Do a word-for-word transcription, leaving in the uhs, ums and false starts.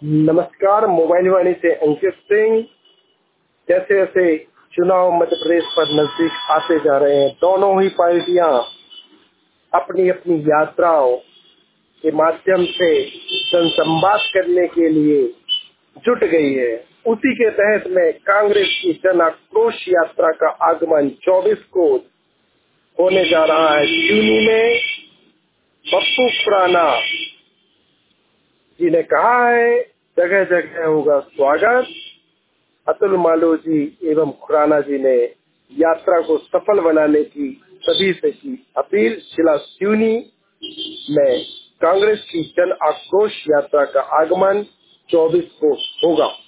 नमस्कार। मोबाइल वाणी से अंकित सिंह। जैसे जैसे चुनाव मध्य प्रदेश पर नजदीक आते जा रहे हैं, दोनों ही पार्टियां अपनी अपनी यात्राओं के माध्यम से जनसंवाद करने के लिए जुट गई है। उसी के तहत में कांग्रेस की जन आक्रोश यात्रा का आगमन चौबीस को होने जा रहा है। सिवनी में पप्पू खुराना जी ने कहा है, जगह जगह होगा स्वागत। अतुल मालोजी एवं खुराना जी ने यात्रा को सफल बनाने की सभी से की अपील। जिला सिवनी में कांग्रेस की जन आक्रोश यात्रा का आगमन चौबीस को होगा।